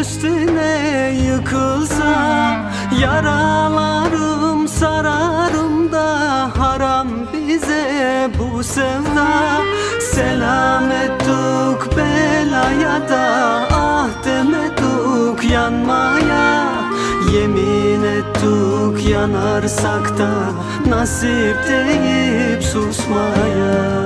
üstüne yıkılsa, yaralarım sararım da haram bize bu sevda. Selamettuk belaya da ah demeduk yanmaya. Yemin ettuk yanarsak da nasip deyip susmaya.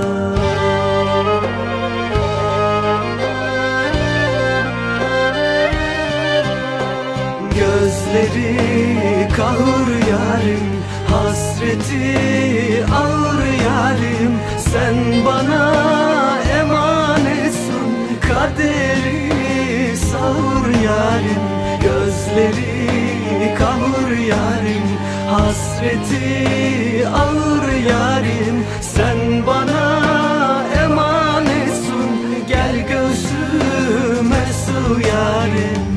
Gözleri kahır yarim, hasreti ağır yarim. Sen bana emanetsin, kaderi sağır yarim. Gözleri kahır yarim, hasreti ağır yarim. Sen bana emanetsin, gel gözüme su yarim.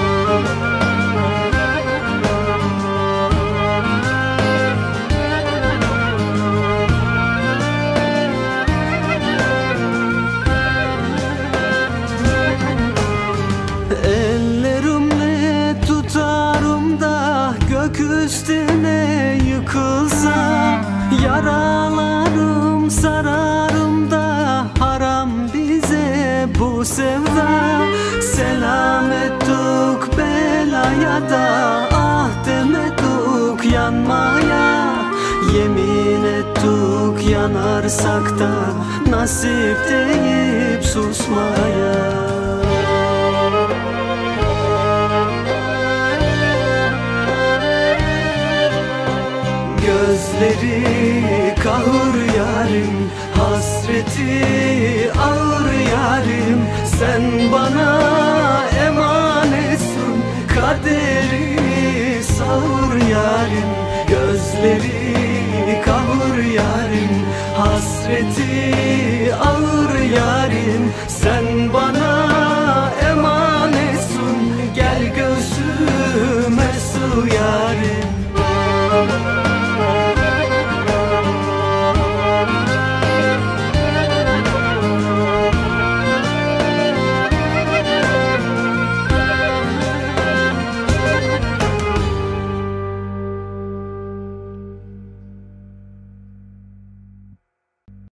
Ellerimle tutarım da gök üstüne yıkılsa, yaralarım sararım da haram bize bu sevda. Selamettuk belaya da ah demeduk yanmaya. Yemin ettuk yanarsak da nasip deyip susmaya. Gözleri kahır yarim, hasreti ağır yarim. Sen bana emanetsin, kaderi sağır yarim. Gözleri kahır yarim, hasreti ağır yarim. Sen